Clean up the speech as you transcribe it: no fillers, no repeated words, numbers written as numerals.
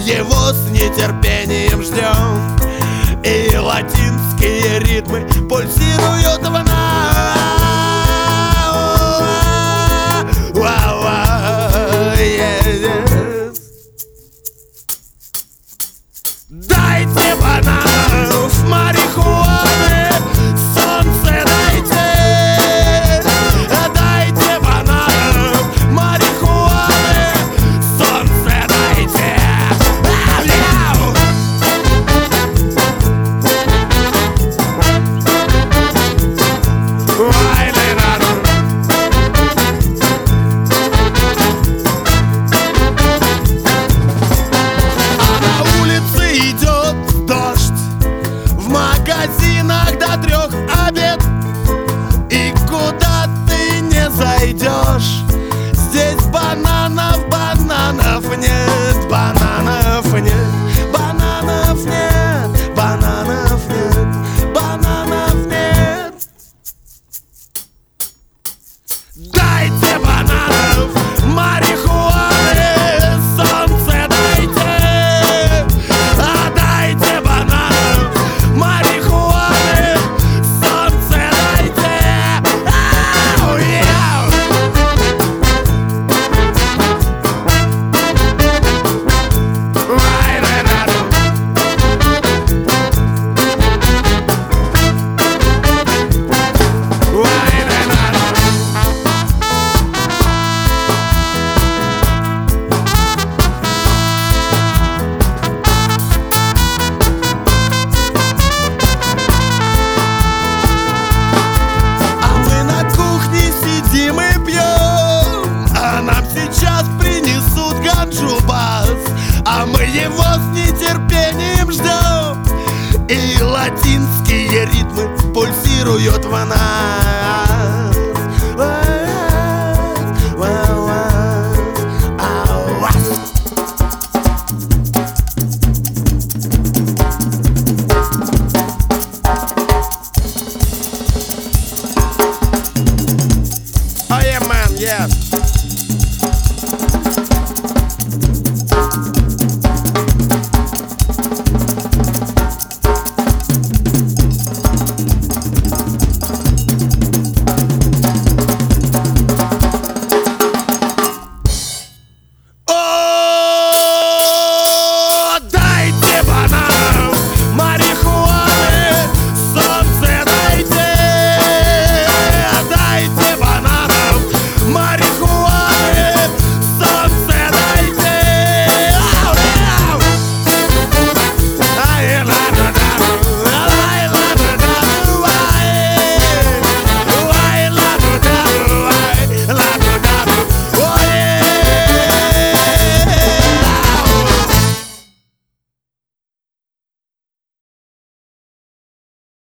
его с нетерпением ждем. И латинские ритмы пульсируют в нас. Дайте бананов, марихуаны, солнце дайте. Дайте бананов, марихуаны, солнце дайте. До 3 обед, и куда ты не зайдешь, здесь бананов, бананов нет, бананов нет, бананов нет, бананов нет, бананов нет. Дайте бананов, марихуаны, солнце дайте. Дайте бананов, марихуаны, солнце дайте. Сейчас принесут ганджу-бас, а мы его с нетерпением ждем. И латинские ритмы пульсируют в нас.